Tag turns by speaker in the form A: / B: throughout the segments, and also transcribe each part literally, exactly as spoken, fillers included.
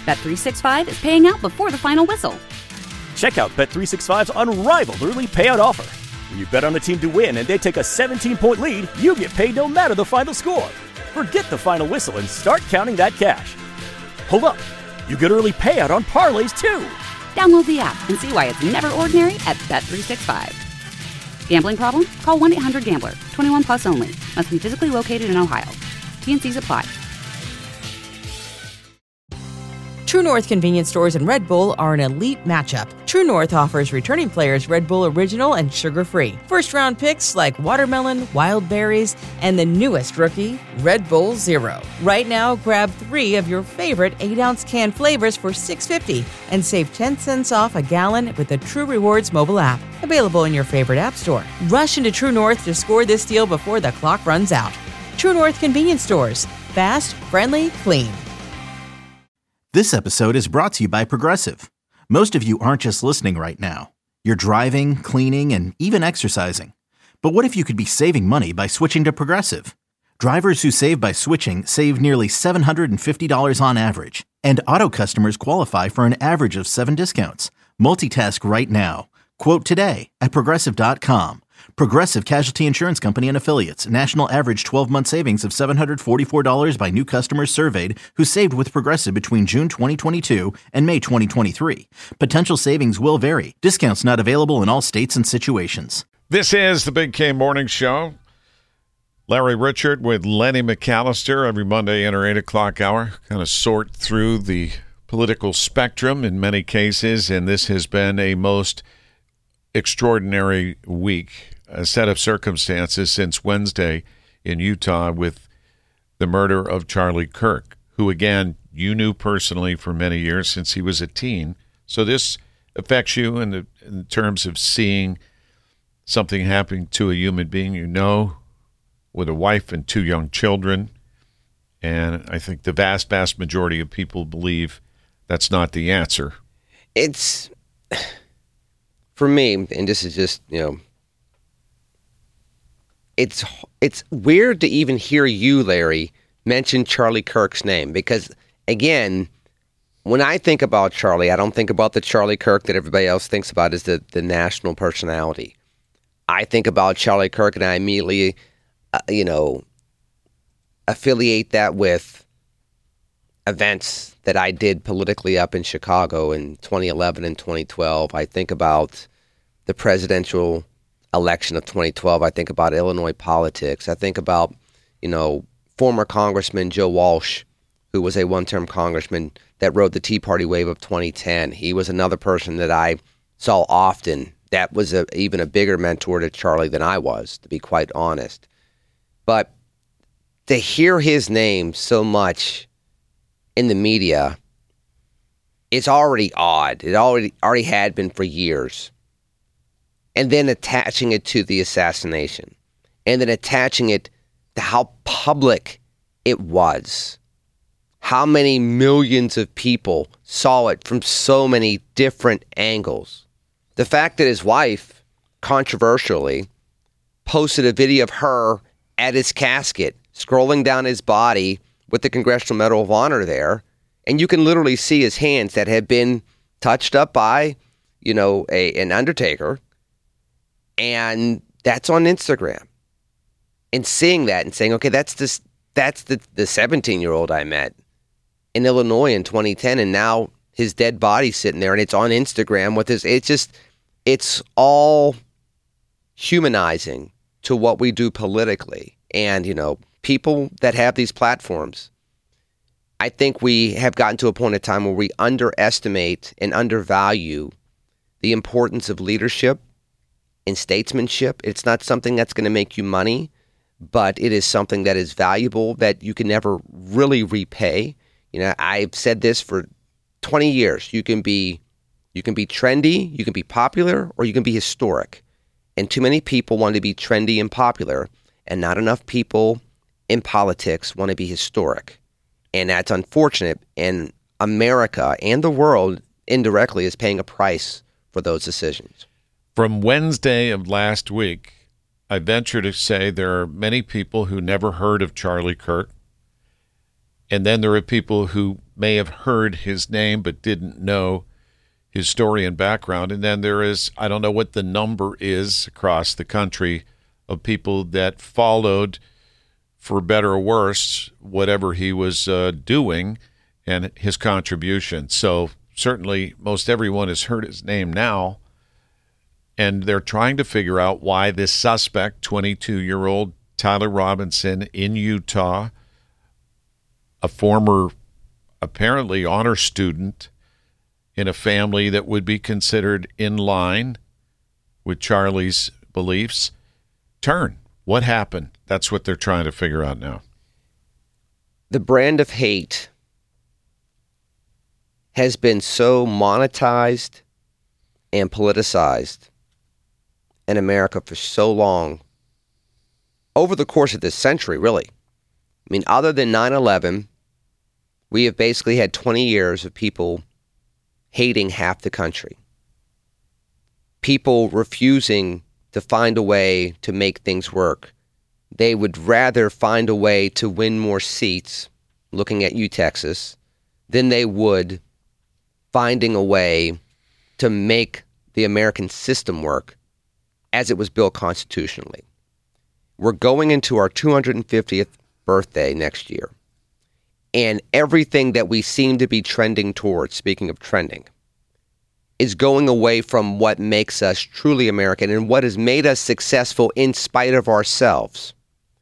A: Bet three sixty-five is paying out before the final whistle.
B: Check out Bet three sixty-five's unrivaled early payout offer. When you bet on a team to win and they take a seventeen-point lead, you get paid no matter the final score. Forget the final whistle and start counting that cash. Hold up. You get early payout on parlays, too.
A: Download the app and see why it's never ordinary at Bet three sixty-five. Gambling problem? Call one eight hundred gambler. twenty-one plus only. Must be physically located in Ohio. T N Cs apply.
C: True North convenience stores and Red Bull are an elite matchup. True North offers returning players Red Bull Original and sugar-free. First-round picks like watermelon, wild berries, and the newest rookie, Red Bull Zero. Right now, grab three of your favorite eight-ounce can flavors for six dollars and fifty cents and save ten cents off a gallon with the True Rewards mobile app. Available in your favorite app store. Rush into True North to score this deal before the clock runs out. True North convenience stores. Fast, friendly, clean.
D: This episode is brought to you by Progressive. Most of you aren't just listening right now. You're driving, cleaning, and even exercising. But what if you could be saving money by switching to Progressive? Drivers who save by switching save nearly seven hundred fifty dollars on average. And auto customers qualify for an average of seven discounts. Multitask right now. Quote today at Progressive dot com. Progressive Casualty Insurance Company and Affiliates. National average twelve-month savings of seven hundred forty-four dollars by new customers surveyed who saved with Progressive between June twenty twenty-two and May twenty twenty-three. Potential savings will vary. Discounts not available in all states and situations.
E: This is the Big K Morning Show. Larry Richert with Lenny McAllister every Monday in our eight o'clock hour. Kind of sort through the political spectrum in many cases, and this has been a most extraordinary week. A set of circumstances since Wednesday in Utah with the murder of Charlie Kirk, who, again, you knew personally for many years since he was a teen. So this affects you in, the, in terms of seeing something happening to a human being you know, with a wife and two young children. And I think the vast, vast majority of people believe that's not the answer.
F: It's, for me, and this is just, you know, It's it's weird to even hear you, Larry, mention Charlie Kirk's name because, again, when I think about Charlie, I don't think about the Charlie Kirk that everybody else thinks about as the, the national personality. I think about Charlie Kirk and I immediately, uh, you know, affiliate that with events that I did politically up in Chicago in twenty eleven and twenty twelve. I think about the presidential election of twenty twelve. I think about Illinois politics. I think about, you know, former Congressman Joe Walsh, who was a one-term congressman that rode the Tea Party wave of twenty ten. He was another person that I saw often. That was a, even a bigger mentor to Charlie than I was, to be quite honest. But to hear his name so much in the media, it's already odd. It already already had been for years. And then attaching it to the assassination, and then attaching it to how public it was, how many millions of people saw it from so many different angles. The fact that his wife, controversially, posted a video of her at his casket, scrolling down his body with the Congressional Medal of Honor there, and you can literally see his hands that have been touched up by, you know, a, an undertaker. And that's on Instagram. And seeing that and saying, okay, that's this, that's the the seventeen-year-old I met in Illinois in twenty ten, and now his dead body's sitting there, and it's on Instagram with his. It's just, it's all humanizing to what we do politically. And, you know, people that have these platforms, I think we have gotten to a point in time where we underestimate and undervalue the importance of leadership in statesmanship. It's not something that's going to make you money, but it is something that is valuable that you can never really repay. You know, I've said this for twenty years. You can be, you can be trendy, you can be popular, or you can be historic. And too many people want to be trendy and popular, and not enough people in politics want to be historic. And that's unfortunate. And America and the world indirectly is paying a price for those decisions.
E: From Wednesday of last week, I venture to say there are many people who never heard of Charlie Kirk And then there are people who may have heard his name but didn't know his story and background. And then there is, I don't know what the number is across the country of people that followed, for better or worse, whatever he was uh, doing and his contribution. So certainly most everyone has heard his name now, and they're trying to figure out why this suspect, twenty-two-year-old Tyler Robinson in Utah, a former apparently honor student in a family that would be considered in line with Charlie's beliefs, turn. What happened? That's what they're trying to figure out now.
F: The brand of hate has been so monetized and politicized in America for so long, over the course of this century, really. I mean, other than nine eleven, we have basically had twenty years of people hating half the country. People refusing to find a way to make things work. They would rather find a way to win more seats, looking at you, Texas, than they would finding a way to make the American system work as it was built constitutionally. We're going into our two hundred fiftieth birthday next year. And everything that we seem to be trending towards, speaking of trending, is going away from what makes us truly American and what has made us successful in spite of ourselves.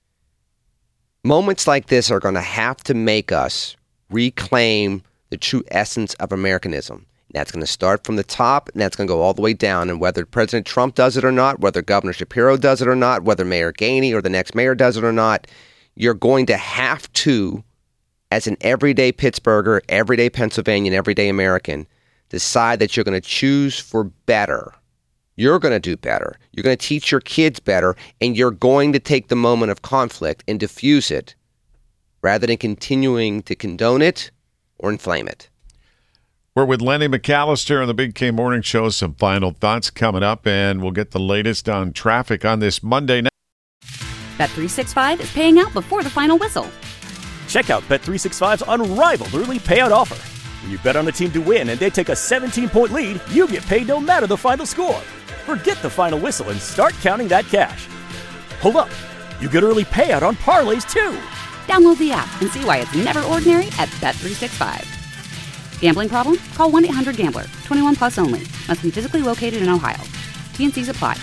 F: Moments like this are going to have to make us reclaim the true essence of Americanism. And that's going to start from the top, and that's going to go all the way down. And whether President Trump does it or not, whether Governor Shapiro does it or not, whether Mayor Gainey or the next mayor does it or not, you're going to have to, as an everyday Pittsburgher, everyday Pennsylvanian, everyday American, decide that you're going to choose for better. You're going to do better. You're going to teach your kids better, and you're going to take the moment of conflict and diffuse it rather than continuing to condone it or inflame it.
E: We're with Lenny McAllister on the Big K Morning Show. Some final thoughts coming up, and we'll get the latest on traffic on this Monday night.
A: Bet three sixty-five is paying out before the final whistle.
B: Check out Bet three sixty-five's unrivaled early payout offer. When you bet on a team to win and they take a seventeen-point lead, you get paid no matter the final score. Forget the final whistle and start counting that cash. Hold up. You get early payout on parlays, too.
A: Download the app and see why it's never ordinary at Bet three sixty-five. Gambling problem? Call one eight hundred gambler. twenty-one plus only. Must be physically located in Ohio. T N Cs apply.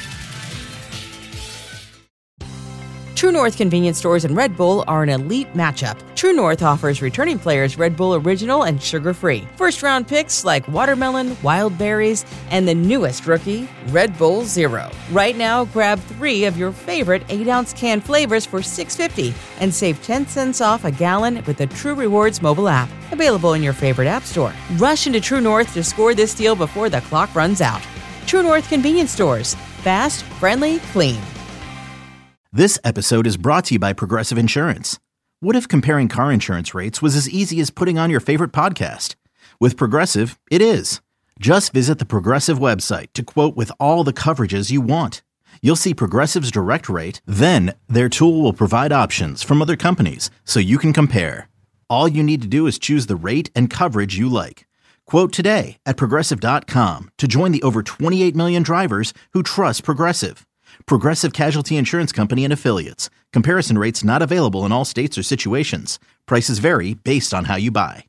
C: True North convenience stores and Red Bull are an elite matchup. True North offers returning players Red Bull Original and sugar-free. First-round picks like watermelon, wild berries, and the newest rookie, Red Bull Zero. Right now, grab three of your favorite eight-ounce can flavors for six dollars and fifty cents and save ten cents off a gallon with the True Rewards mobile app. Available in your favorite app store. Rush into True North to score this deal before the clock runs out. True North convenience stores. Fast, friendly, clean.
D: This episode is brought to you by Progressive Insurance. What if comparing car insurance rates was as easy as putting on your favorite podcast? With Progressive, it is. Just visit the Progressive website to quote with all the coverages you want. You'll see Progressive's direct rate, then their tool will provide options from other companies so you can compare. All you need to do is choose the rate and coverage you like. Quote today at Progressive dot com to join the over twenty-eight million drivers who trust Progressive. Progressive Casualty Insurance Company and Affiliates. Comparison rates not available in all states or situations. Prices vary based on how you buy.